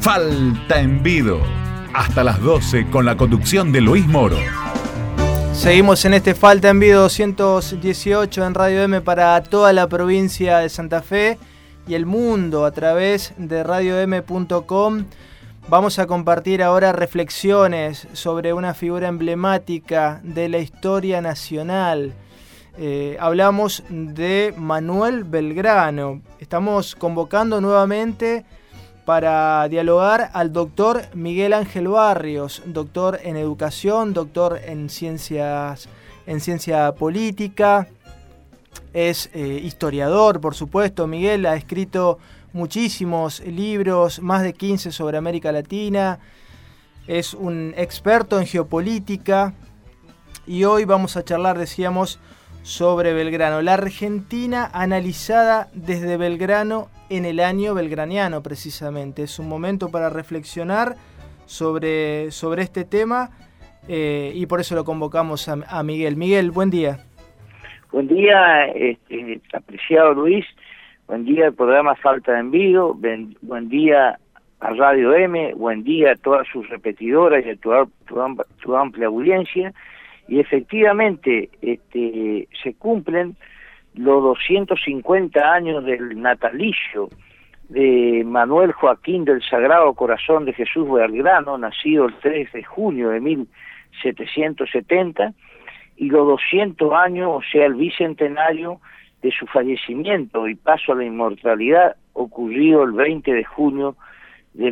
Falta en Vido. Hasta las 12 con la conducción de Luis Moro. Seguimos en este Falta en Vido 218 en Radio M para toda la provincia de Santa Fe y el mundo a través de radiom.com. Vamos a compartir ahora reflexiones sobre una figura emblemática de la historia nacional. Hablamos de Manuel Belgrano. Estamos convocando nuevamente para dialogar al doctor Miguel Ángel Barrios, doctor en educación, doctor en ciencia política, es historiador, por supuesto. Miguel ha escrito muchísimos libros, más de 15 sobre América Latina, es un experto en geopolítica y hoy vamos a charlar, decíamos, sobre Belgrano, la Argentina analizada desde Belgrano en el año belgraniano precisamente. Es un momento para reflexionar sobre este tema y por eso lo convocamos a Miguel. Miguel, buen día. Buen día, apreciado Luis. Buen día al programa Falta en Vido. Buen día a Radio M. Buen día a todas sus repetidoras y a tu amplia audiencia. Y efectivamente se cumplen los 250 años del natalicio de Manuel Joaquín del Sagrado Corazón de Jesús Belgrano, nacido el 3 de junio de 1770, y los 200 años, o sea, el bicentenario de su fallecimiento y paso a la inmortalidad, ocurrido el 20 de junio de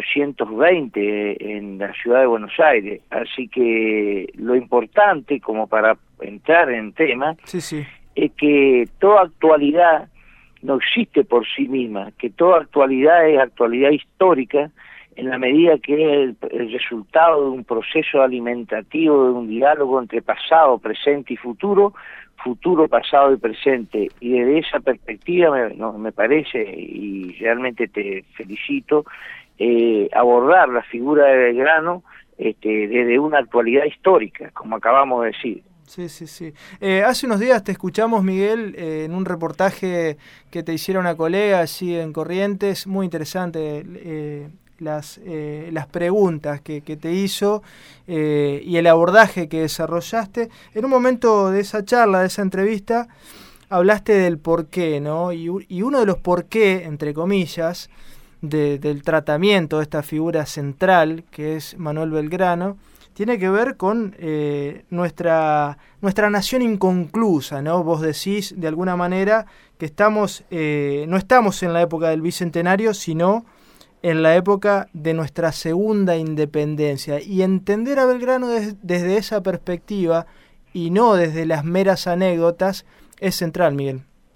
1820 en la ciudad de Buenos Aires. Así que lo importante, como para entrar en tema, sí, es que toda actualidad no existe por sí misma, que toda actualidad es actualidad histórica en la medida que es el resultado de un proceso alimentativo, de un diálogo entre pasado, presente y futuro, pasado y presente. Y desde esa perspectiva me parece, y realmente te felicito, abordar la figura de Belgrano desde una actualidad histórica, como acabamos de decir. Sí. Hace unos días te escuchamos, Miguel, en un reportaje que te hicieron a colega allí en Corrientes, muy interesante, las preguntas que te hizo y el abordaje que desarrollaste. En un momento de esa charla, de esa entrevista, hablaste del porqué, ¿no? Y uno de los porqué, entre comillas, del tratamiento de esta figura central, que es Manuel Belgrano, tiene que ver con nuestra nación inconclusa, ¿no? Vos decís, de alguna manera, que no estamos en la época del Bicentenario, sino en la época de nuestra segunda independencia. Y entender a Belgrano desde esa perspectiva, y no desde las meras anécdotas, es central, Miguel.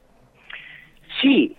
Sí,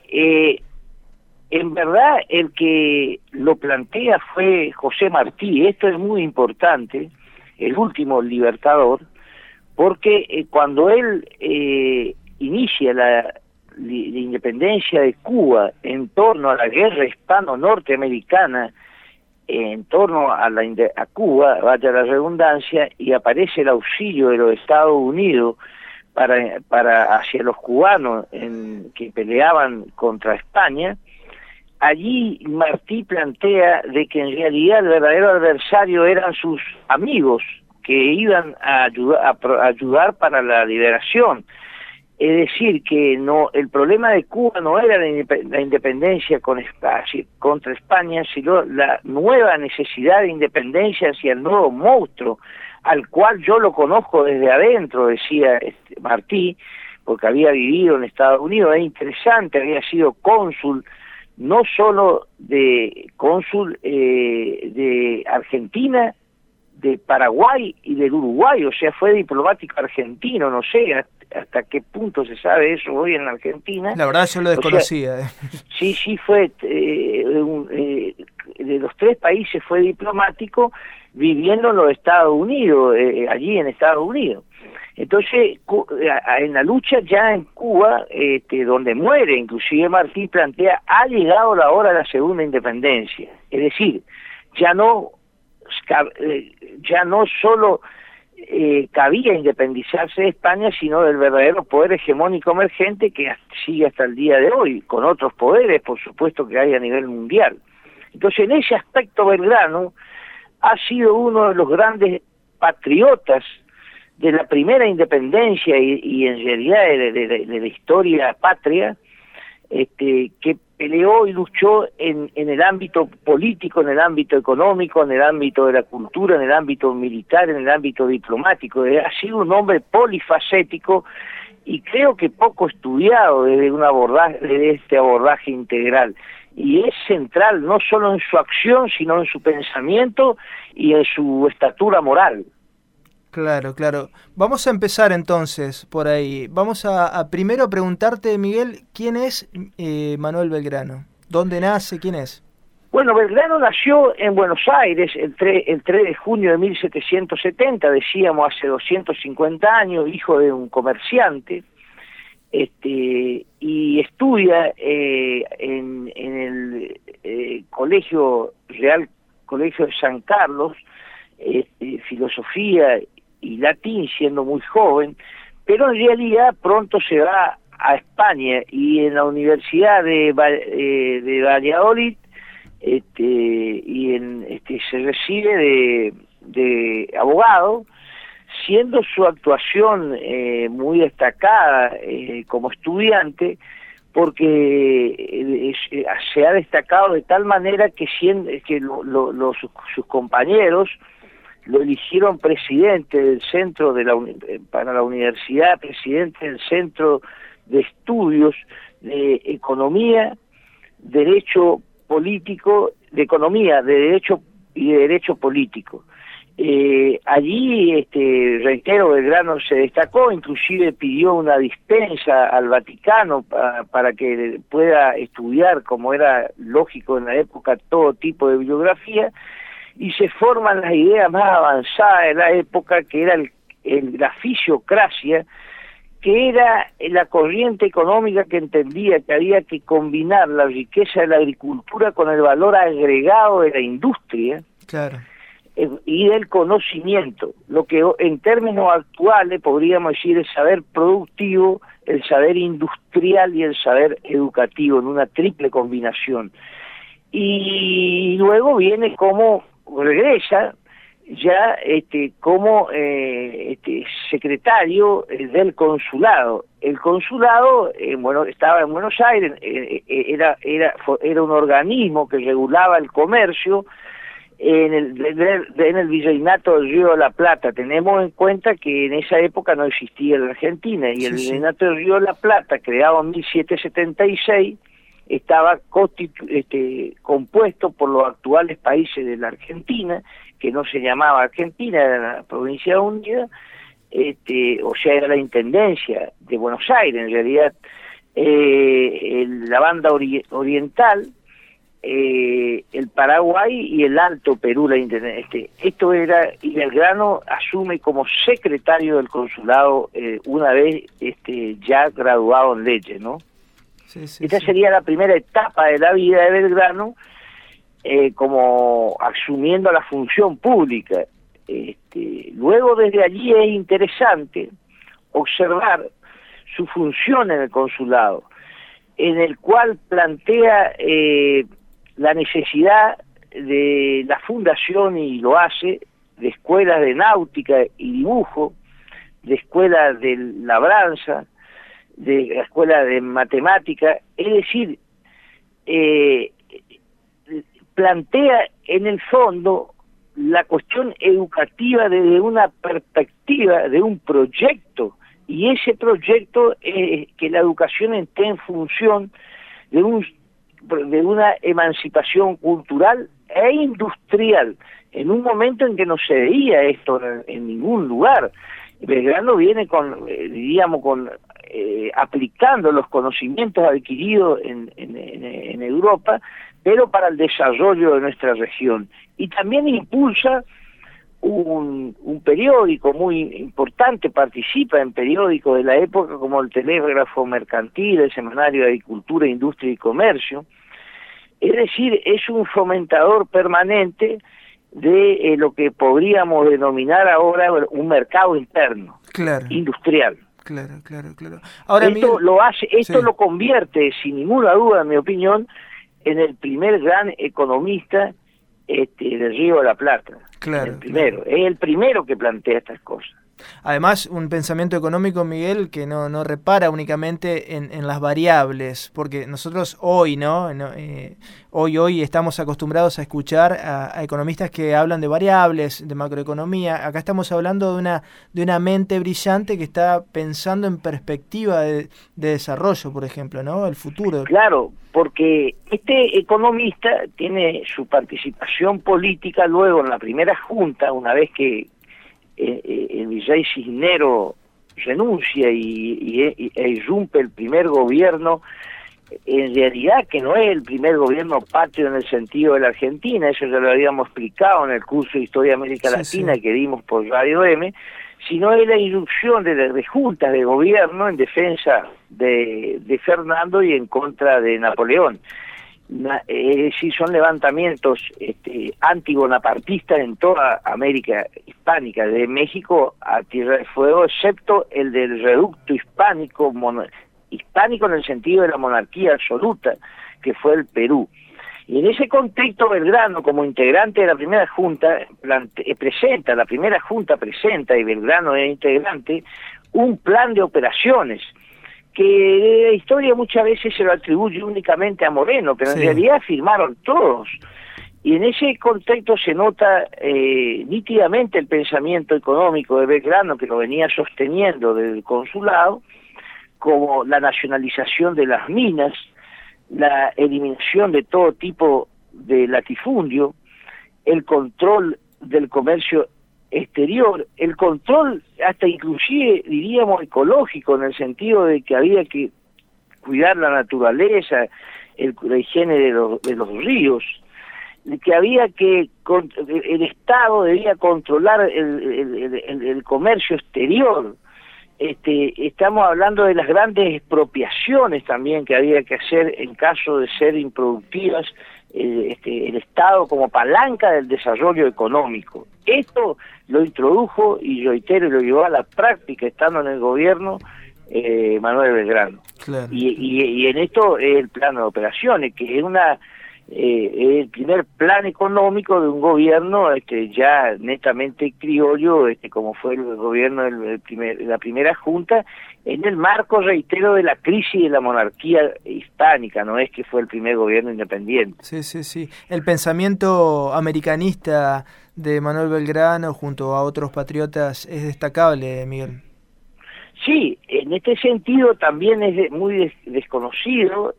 en verdad el que lo plantea fue José Martí. Esto es muy importante, el último libertador, porque cuando él inicia la independencia de Cuba en torno a la guerra hispano-norteamericana, en torno a Cuba, vaya la redundancia, y aparece el auxilio de los Estados Unidos para hacia los cubanos que peleaban contra España. Allí Martí plantea de que en realidad el verdadero adversario eran sus amigos que iban a ayudar para la liberación. Es decir, que el problema de Cuba no era la independencia contra España, sino la nueva necesidad de independencia hacia el nuevo monstruo, al cual yo lo conozco desde adentro, decía Martí, porque había vivido en Estados Unidos. Es interesante, había sido cónsul, no solo de Argentina, de Paraguay y del Uruguay, o sea, fue diplomático argentino, no sé hasta qué punto se sabe eso hoy en Argentina. La verdad yo lo desconocía. Sí, fue de los tres países fue diplomático viviendo en los Estados Unidos, allí en Estados Unidos. Entonces, en la lucha ya en Cuba, donde muere, inclusive Martí plantea, ha llegado la hora de la segunda independencia. Es decir, ya no solo cabía independizarse de España, sino del verdadero poder hegemónico emergente que sigue hasta el día de hoy, con otros poderes, por supuesto, que hay a nivel mundial. Entonces, en ese aspecto, Belgrano ha sido uno de los grandes patriotas de la primera independencia y en realidad de la historia patria, que peleó y luchó en el ámbito político, en el ámbito económico, en el ámbito de la cultura, en el ámbito militar, en el ámbito diplomático. Ha sido un hombre polifacético y creo que poco estudiado desde este abordaje integral. Y es central no solo en su acción, sino en su pensamiento y en su estatura moral. Claro, claro. Vamos a empezar entonces por ahí. Vamos a primero preguntarte, Miguel, ¿quién es Manuel Belgrano? ¿Dónde nace? ¿Quién es? Bueno, Belgrano nació en Buenos Aires el 3 de junio de 1770, decíamos hace 250 años, hijo de un comerciante, y estudia en el Real Colegio de San Carlos, filosofía y latín siendo muy joven, pero en realidad pronto se va a España y en la Universidad de Valladolid se recibe de abogado, siendo su actuación muy destacada como estudiante, porque se ha destacado de tal manera que sus compañeros lo eligieron presidente del centro para la universidad, presidente del centro de estudios de economía, derecho político, de economía, de derecho y de derecho político. Allí, reitero, Belgrano se destacó, inclusive pidió una dispensa al Vaticano para que pueda estudiar, como era lógico en la época, todo tipo de bibliografía, y se forman las ideas más avanzadas de la época, que era la fisiocracia, que era la corriente económica que entendía que había que combinar la riqueza de la agricultura con el valor agregado de la industria. Claro. Y del conocimiento, lo que en términos actuales podríamos decir el saber productivo, el saber industrial y el saber educativo, en una triple combinación. Y luego viene regresa ya como secretario del consulado. El consulado estaba en Buenos Aires, era un organismo que regulaba el comercio en el virreinato del Río de la Plata. Tenemos en cuenta que en esa época no existía la Argentina, y el virreinato del Río de la Plata, creado en 1776, estaba compuesto por los actuales países de la Argentina, que no se llamaba Argentina, era la Provincia Unida, o sea, era la Intendencia de Buenos Aires, en realidad, la banda oriental, el Paraguay y el Alto Perú, la Intendencia. Esto era, y Belgrano asume como secretario del consulado una vez ya graduado en leyes, ¿no? Esta sería la primera etapa de la vida de Belgrano, como asumiendo la función pública. Luego desde allí es interesante observar su función en el consulado, en el cual plantea la necesidad de la fundación, y lo hace, de escuelas de náutica y dibujo, de escuelas de labranza, de la escuela de matemática, es decir, plantea en el fondo la cuestión educativa desde una perspectiva de un proyecto, y ese proyecto es que la educación esté en función de una emancipación cultural e industrial, en un momento en que no se veía esto en ningún lugar. Belgrano viene aplicando los conocimientos adquiridos en Europa, pero para el desarrollo de nuestra región. Y también impulsa un periódico muy importante, participa en periódicos de la época como el Telégrafo Mercantil, el Semanario de Agricultura, Industria y Comercio. Es decir, es un fomentador permanente de lo que podríamos denominar ahora un mercado interno, industrial. Claro. Ahora, esto lo convierte, sin ninguna duda, en mi opinión, en el primer gran economista del Río de la Plata. Claro. Es el primero que plantea estas cosas. Además, un pensamiento económico, Miguel, que no repara únicamente en las variables, porque nosotros hoy, hoy estamos acostumbrados a escuchar a economistas que hablan de variables, de macroeconomía. Acá estamos hablando de una mente brillante que está pensando en perspectiva de desarrollo, por ejemplo, ¿no? El futuro. Claro, porque este economista tiene su participación política luego en la primera junta, una vez que el virrey Cisnero renuncia y irrumpe el primer gobierno, en realidad que no es el primer gobierno patrio en el sentido de la Argentina, eso ya lo habíamos explicado en el curso de Historia de América Latina que dimos por Radio M, sino es la irrupción de juntas de gobierno en defensa de Fernando y en contra de Napoleón. Es decir, son levantamientos antibonapartistas en toda América hispánica, de México a Tierra del Fuego, excepto el del reducto hispánico en el sentido de la monarquía absoluta, que fue el Perú. Y en ese contexto Belgrano, como integrante de la primera junta, presenta, y Belgrano es integrante, un plan de operaciones que la historia muchas veces se lo atribuye únicamente a Moreno, pero en realidad firmaron todos. Y en ese contexto se nota nítidamente el pensamiento económico de Belgrano, que lo venía sosteniendo del consulado, como la nacionalización de las minas, la eliminación de todo tipo de latifundio, el control del comercio exterior, el control hasta inclusive diríamos ecológico, en el sentido de que había que cuidar la naturaleza, la higiene de los ríos, que había que el Estado debía controlar el comercio exterior. Estamos hablando de las grandes expropiaciones también que había que hacer en caso de ser improductivas, el Estado como palanca del desarrollo económico. Esto lo introdujo y reitero, lo llevó a la práctica estando en el gobierno Manuel Belgrano. Claro. Y en esto es el plano de operaciones, que es el primer plan económico de un gobierno ya netamente criollo, como fue el gobierno de la primera junta, en el marco, reitero, de la crisis de la monarquía hispánica, no es que fue el primer gobierno independiente. Sí. El pensamiento americanista de Manuel Belgrano junto a otros patriotas es destacable, Miguel. Sí, en este sentido también es muy desconocido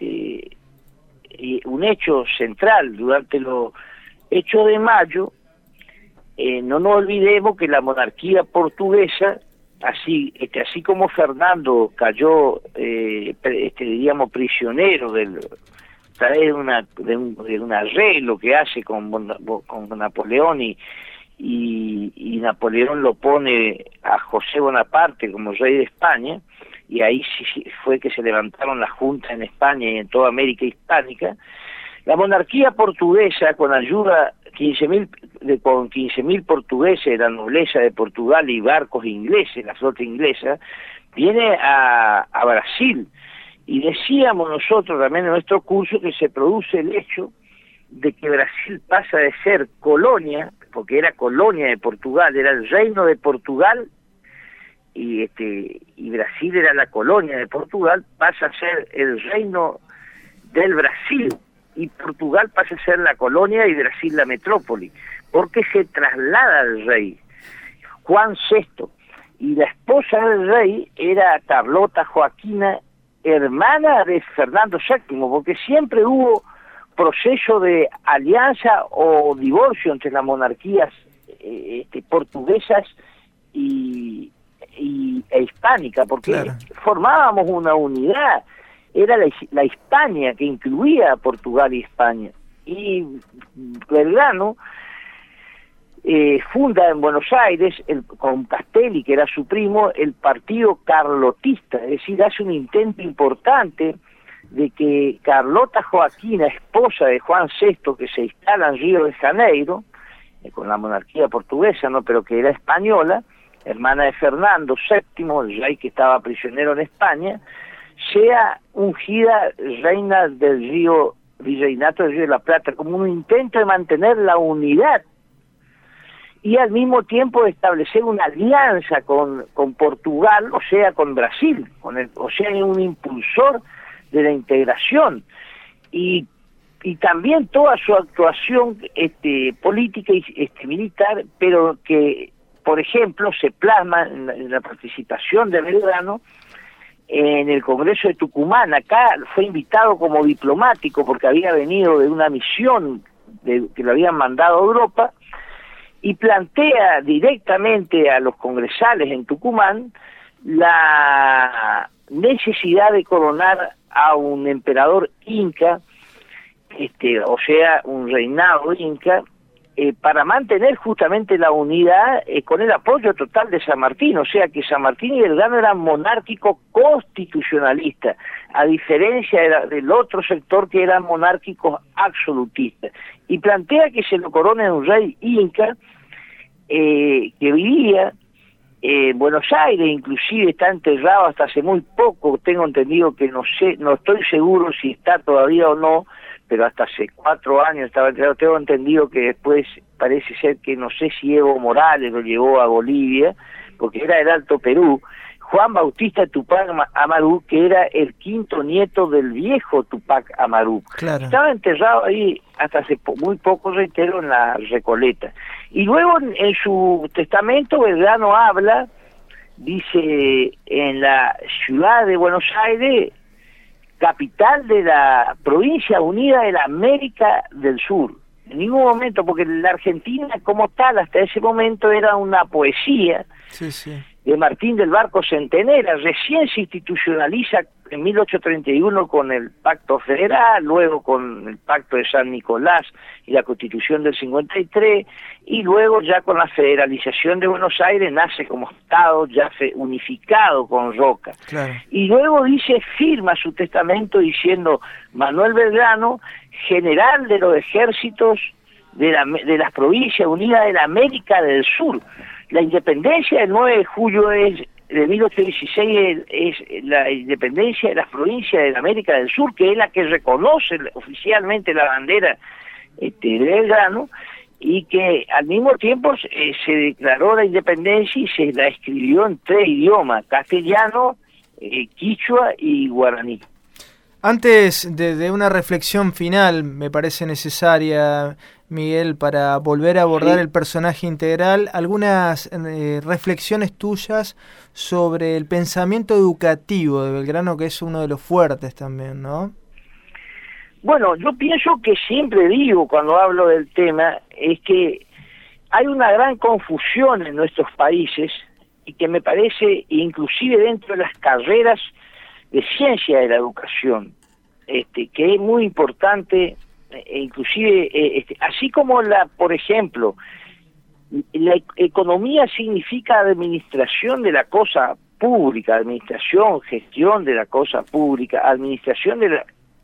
un hecho central durante los hechos de mayo. No nos olvidemos que la monarquía portuguesa, así como Fernando cayó, diríamos, prisionero de un arreglo que hace con Napoleón y Napoleón lo pone a José Bonaparte como rey de España, y ahí sí fue que se levantaron las juntas en España y en toda América hispánica. La monarquía portuguesa, con ayuda con 15.000 portugueses de la nobleza de Portugal y barcos ingleses, la flota inglesa, viene a Brasil. Y decíamos nosotros también en nuestro curso que se produce el hecho de que Brasil pasa de ser colonia, porque era colonia de Portugal, era el reino de Portugal, y Brasil era la colonia de Portugal, pasa a ser el reino del Brasil, y Portugal pasa a ser la colonia y Brasil la metrópoli, porque se traslada el rey, Juan VI, y la esposa del rey era Carlota Joaquina, hermana de Fernando VII, porque siempre hubo proceso de alianza o divorcio entre las monarquías portuguesas e hispánica, porque formábamos una unidad, era la Hispania que incluía a Portugal y España. Y Belgrano funda en Buenos Aires, con Castelli, que era su primo, el partido carlotista, es decir, hace un intento importante de que Carlota Joaquina, esposa de Juan VI, que se instala en Río de Janeiro, con la monarquía portuguesa, ¿no?, pero que era española, hermana de Fernando VII, el rey que estaba prisionero en España, sea ungida reina del Río virreinato del Río de la Plata, como un intento de mantener la unidad y al mismo tiempo establecer una alianza con Portugal, o sea, con Brasil, o sea, un impulsor de la integración. Y también toda su actuación política y militar, pero que, por ejemplo, se plasma en la participación de Belgrano en el Congreso de Tucumán. Acá fue invitado como diplomático porque había venido de una misión que lo habían mandado a Europa, y plantea directamente a los congresales en Tucumán la necesidad de coronar a un emperador inca, o sea, un reinado inca, para mantener justamente la unidad con el apoyo total de San Martín. O sea que San Martín y Belgrano eran monárquicos constitucionalistas, a diferencia del otro sector que eran monárquicos absolutistas. Y plantea que se lo corone un rey inca que vivía en Buenos Aires, inclusive está enterrado hasta hace muy poco, tengo entendido que no estoy seguro si está todavía o no, pero hasta hace 4 años estaba enterrado. Tengo entendido que después parece ser que no sé si Evo Morales lo llevó a Bolivia, porque era del Alto Perú. Juan Bautista Tupac Amaru, que era el 5º nieto del viejo Tupac Amaru. Claro. Estaba enterrado ahí hasta hace muy poco, reitero, en la Recoleta. Y luego en su testamento Belgrano habla, dice, en la ciudad de Buenos Aires, capital de la provincia unida de la América del Sur. En ningún momento, porque la Argentina como tal hasta ese momento era una poesía, sí, de Martín del Barco Centenera, recién se institucionaliza en 1831 con el Pacto Federal, luego con el Pacto de San Nicolás y la Constitución del 53, y luego ya con la federalización de Buenos Aires nace como Estado ya unificado con Roca. Claro. Y luego firma su testamento diciendo: Manuel Belgrano, general de los ejércitos de las provincias unidas de la América del Sur. La independencia del 9 de julio de 1816 es la independencia de las provincias de la América del Sur, que es la que reconoce oficialmente la bandera de Belgrano, y que al mismo tiempo se declaró la independencia y se la escribió en 3 idiomas: castellano, quichua y guaraní. Antes de una reflexión final, me parece necesaria, Miguel, para volver a abordar el personaje integral, algunas reflexiones tuyas sobre el pensamiento educativo de Belgrano, que es uno de los fuertes también, ¿no? Bueno, yo pienso que siempre digo cuando hablo del tema, es que hay una gran confusión en nuestros países, y que me parece, inclusive dentro de las carreras de ciencia de la educación, que es muy importante, inclusive, así como por ejemplo, la economía significa administración de la cosa pública, administración, gestión de la cosa pública, administración de la...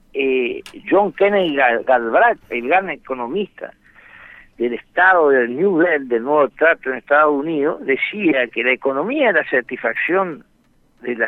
John Kennedy Galbraith, el gran economista del Estado del New Deal, del Nuevo Trato en Estados Unidos, decía que la economía es la satisfacción de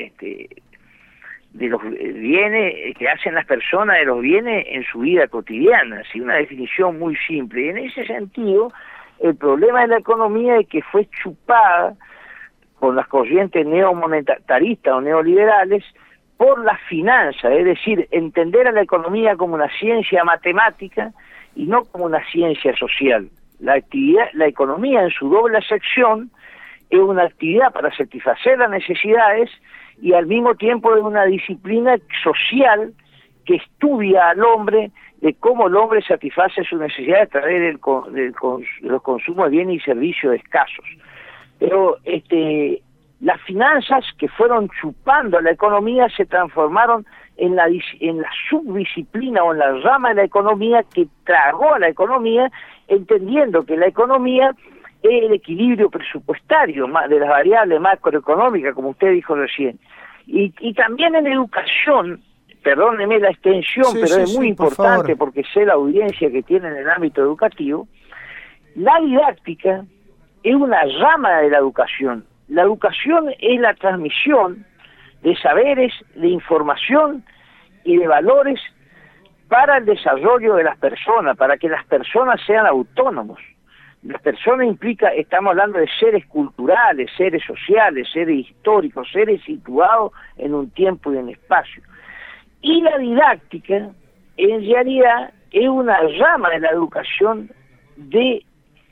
los bienes que hacen las personas, de los bienes en su vida cotidiana. Así, una definición muy simple. Y en ese sentido, el problema de la economía es que fue chupada con las corrientes neomonetaristas o neoliberales por las finanzas, es decir, entender a la economía como una ciencia matemática y no como una ciencia social. La economía en su doble acepción es una actividad para satisfacer las necesidades y al mismo tiempo es una disciplina social que estudia al hombre, de cómo el hombre satisface sus necesidades a través de los consumos de bienes y servicios escasos. Pero las finanzas que fueron chupando a la economía se transformaron en la subdisciplina o en la rama de la economía que tragó a la economía, entendiendo que la economía es el equilibrio presupuestario de las variables macroeconómicas, como usted dijo recién. Y también en educación, perdóneme la extensión, pero es muy importante porque sé la audiencia que tiene en el ámbito educativo, la didáctica es una rama de la educación. La educación es la transmisión de saberes, de información y de valores para el desarrollo de las personas, para que las personas sean autónomos. Las personas estamos hablando de seres culturales, seres sociales, seres históricos, seres situados en un tiempo y en espacio. Y la didáctica, en realidad, es una rama de la educación de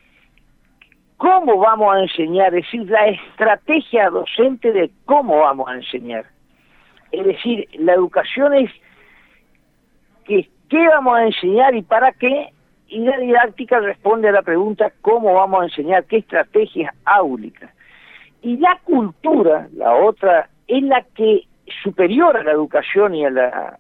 cómo vamos a enseñar, es decir, la estrategia docente de cómo vamos a enseñar. Es decir, la educación es qué vamos a enseñar y para qué, y la didáctica responde a la pregunta cómo vamos a enseñar, qué estrategias áulicas. Y la cultura, la otra, es la que superior a la educación y a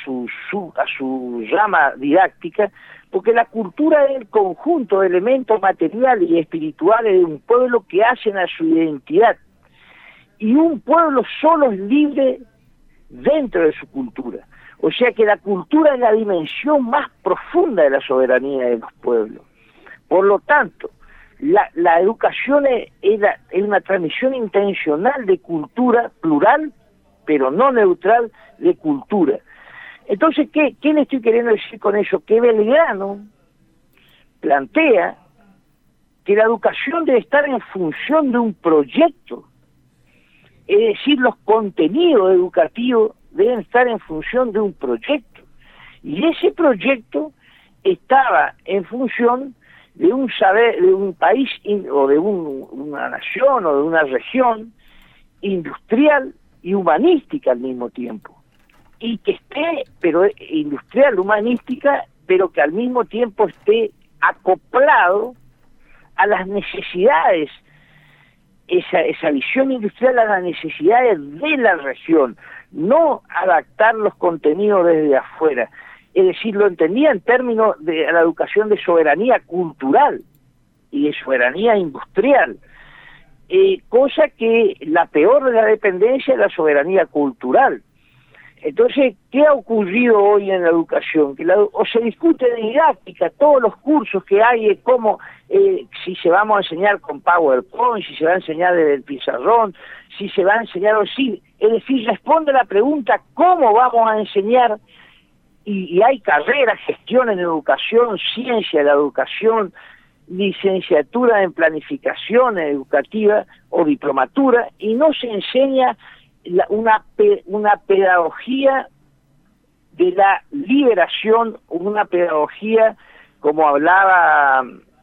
su rama didáctica, porque la cultura es el conjunto de elementos materiales y espirituales de un pueblo que hacen a su identidad. Y un pueblo solo es libre dentro de su cultura. O sea que la cultura es la dimensión más profunda de la soberanía de los pueblos. Por lo tanto, la educación es una transmisión intencional de cultura plural, pero no neutral, de cultura. Entonces, ¿qué le estoy queriendo decir con eso? Que Belgrano plantea que la educación debe estar en función de un proyecto, es decir, los contenidos educativos deben estar en función de un proyecto, y ese proyecto estaba en función de un saber, de un país o de una nación o de una región industrial y humanística al mismo tiempo, y que esté, pero industrial, humanística, pero que al mismo tiempo esté acoplado a las necesidades, esa visión industrial a las necesidades de la región, no adaptar los contenidos desde afuera. Es decir, lo entendía en términos de la educación de soberanía cultural y de soberanía industrial, cosa que la peor de la dependencia es la soberanía cultural. Entonces, ¿qué ha ocurrido hoy en la educación? O se discute de didáctica, todos los cursos que hay, cómo, si se vamos a enseñar con PowerPoint, si se va a enseñar desde el pizarrón, si se va a enseñar así. Es decir, responde la pregunta, ¿cómo vamos a enseñar? Y hay carreras, gestión en educación, ciencia de la educación, licenciatura en planificación educativa o diplomatura, y no se enseña una pedagogía de la liberación, una pedagogía, como hablaba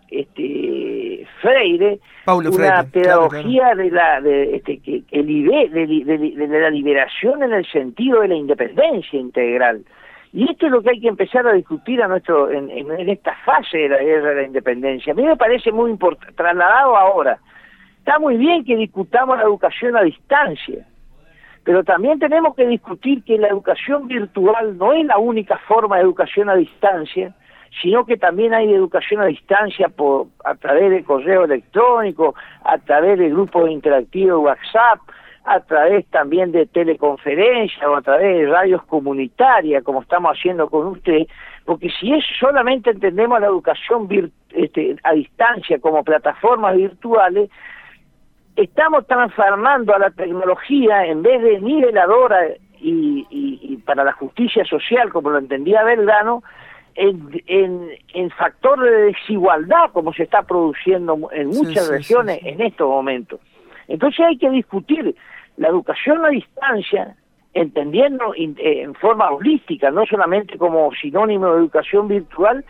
Freire, Paulo una Freire, pedagogía claro. de la liberación en el sentido de la independencia integral. Y esto es lo que hay que empezar a discutir en esta fase de la guerra de la independencia. A mí me parece muy importante, trasladado ahora. Está muy bien que discutamos la educación a distancia, pero también tenemos que discutir que la educación virtual no es la única forma de educación a distancia, sino que también hay educación a distancia a través de correo electrónico, a través de grupos interactivos de WhatsApp, a través también de teleconferencia o a través de radios comunitarias, como estamos haciendo con usted, porque si solamente entendemos la educación a distancia como plataformas virtuales, estamos transformando a la tecnología, en vez de niveladora y para la justicia social, como lo entendía Belgrano, en factor de desigualdad, como se está produciendo en muchas regiones en estos momentos. Entonces hay que discutir la educación a distancia, entendiendo en forma holística, no solamente como sinónimo de educación virtual,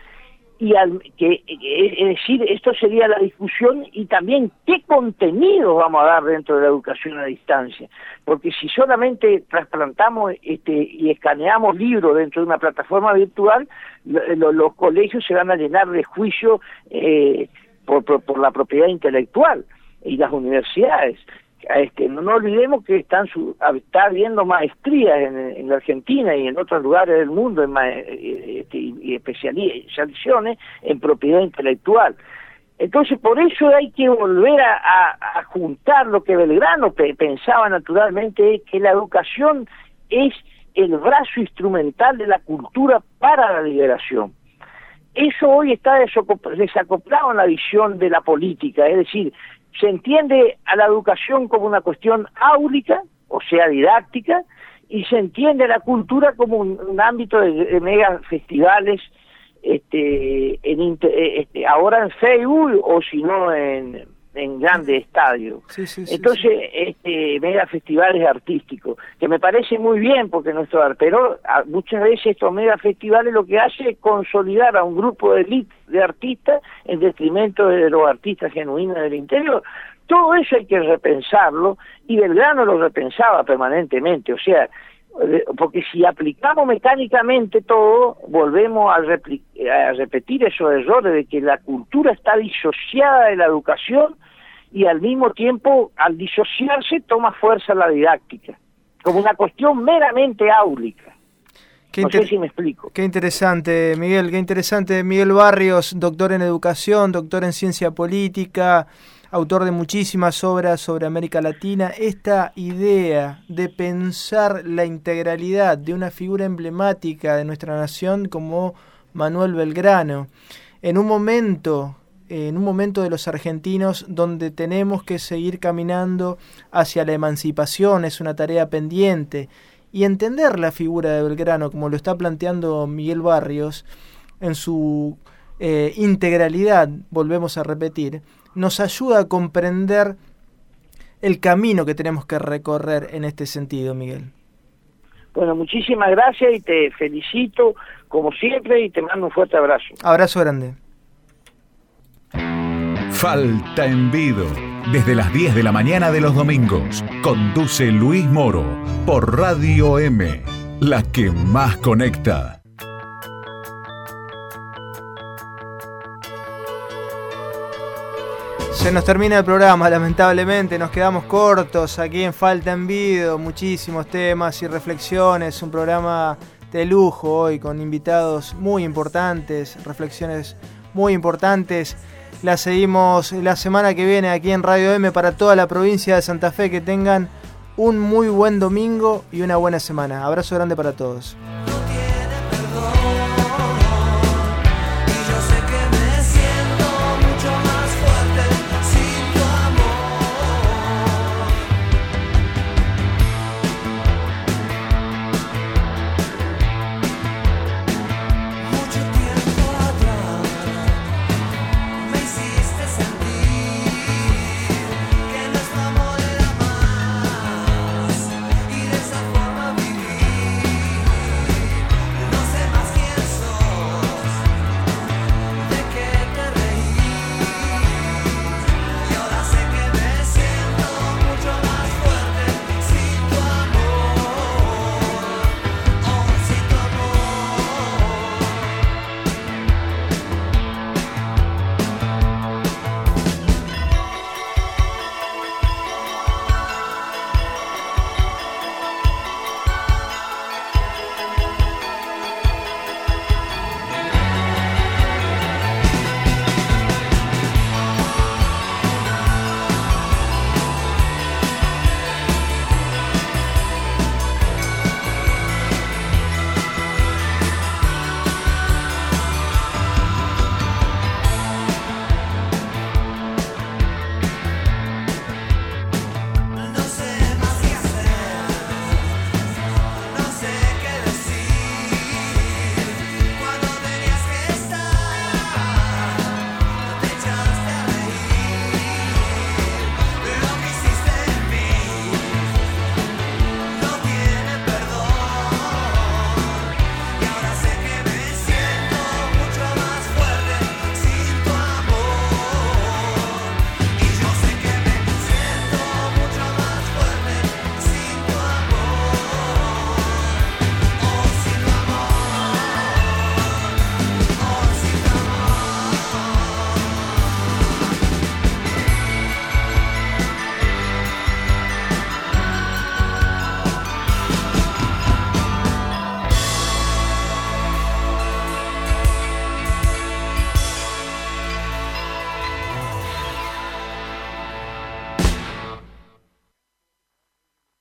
es decir, esto sería la discusión, y también qué contenidos vamos a dar dentro de la educación a distancia, porque si solamente trasplantamos y escaneamos libros dentro de una plataforma virtual, los colegios se van a llenar de juicio por la propiedad intelectual, y las universidades. No olvidemos que está habiendo maestrías en la Argentina y en otros lugares del mundo y especializaciones en propiedad intelectual. Entonces, por eso hay que volver a juntar lo que Belgrano pensaba naturalmente, que la educación es el brazo instrumental de la cultura para la liberación. Eso hoy está desacoplado en la visión de la política, es decir, se entiende a la educación como una cuestión áulica, o sea, didáctica, y se entiende la cultura como un ámbito de mega festivales, ahora en Facebook o si no en grandes estadios. Entonces, mega festivales artísticos, que me parece muy bien, porque pero muchas veces estos mega festivales lo que hace es consolidar a un grupo de elite de artistas en detrimento de los artistas genuinos del interior. Todo eso hay que repensarlo, y Belgrano lo repensaba permanentemente, o sea, porque si aplicamos mecánicamente todo, volvemos a repetir esos errores de que la cultura está disociada de la educación, y al mismo tiempo, al disociarse, toma fuerza la didáctica, como una cuestión meramente áulica. No sé si me explico. Qué interesante, Miguel, qué interesante. Miguel Barrios, doctor en educación, doctor en ciencia política, autor de muchísimas obras sobre América Latina. Esta idea de pensar la integralidad de una figura emblemática de nuestra nación como Manuel Belgrano, en un momento de los argentinos donde tenemos que seguir caminando hacia la emancipación, es una tarea pendiente, y entender la figura de Belgrano, como lo está planteando Miguel Barrios, en su integralidad, volvemos a repetir, nos ayuda a comprender el camino que tenemos que recorrer en este sentido, Miguel. Bueno, muchísimas gracias y te felicito como siempre y te mando un fuerte abrazo. Abrazo grande. Falta Envido, desde las 10 de la mañana de los domingos. Conduce Luis Moro por Radio M, la que más conecta. Se nos termina el programa, lamentablemente, nos quedamos cortos aquí en Falta Envido, muchísimos temas y reflexiones, un programa de lujo hoy con invitados muy importantes, reflexiones muy importantes. La seguimos la semana que viene aquí en Radio M para toda la provincia de Santa Fe. Que tengan un muy buen domingo y una buena semana. Abrazo grande para todos.